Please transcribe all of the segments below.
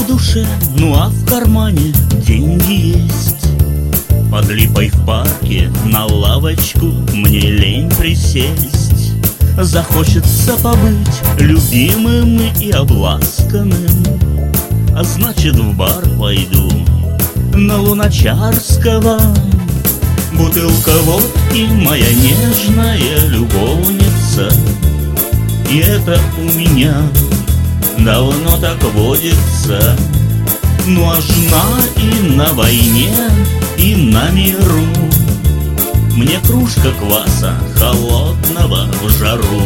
в душе, ну а в кармане деньги есть. Под липой в парке на лавочку мне лень присесть. Захочется побыть любимым и обласканным, а значит в бар пойду на Луначарского. Бутылка водки, моя нежная любовница, и это у меня давно так водится. Ну а жена и на войне, и на миру. Мне кружка кваса холодного в жару.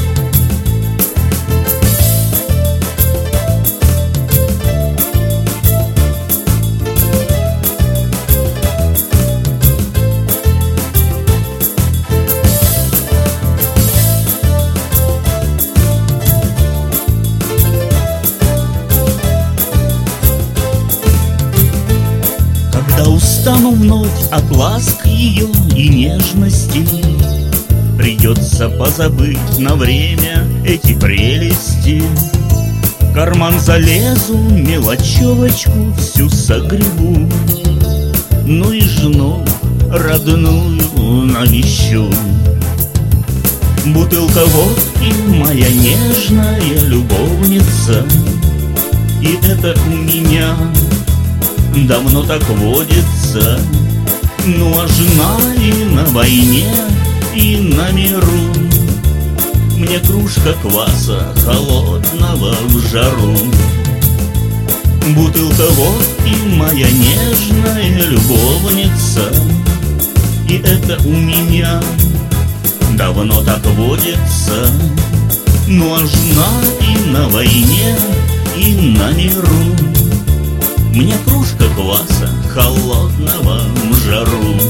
Когда устану вновь от ласк ее и нежностей, придется позабыть на время эти прелести. В карман залезу, мелочевочку всю согребу, ну и жену родную навещу. Бутылка водки, моя нежная любовница, и это у меня давно так водится. Ну а жена и на войне, и на миру. Мне кружка кваса холодного в жару. Бутылка водки, моя нежная любовница, и это у меня давно так водится. Ну а жена и на войне, и на миру. Мне кружка кваса холодного в жару.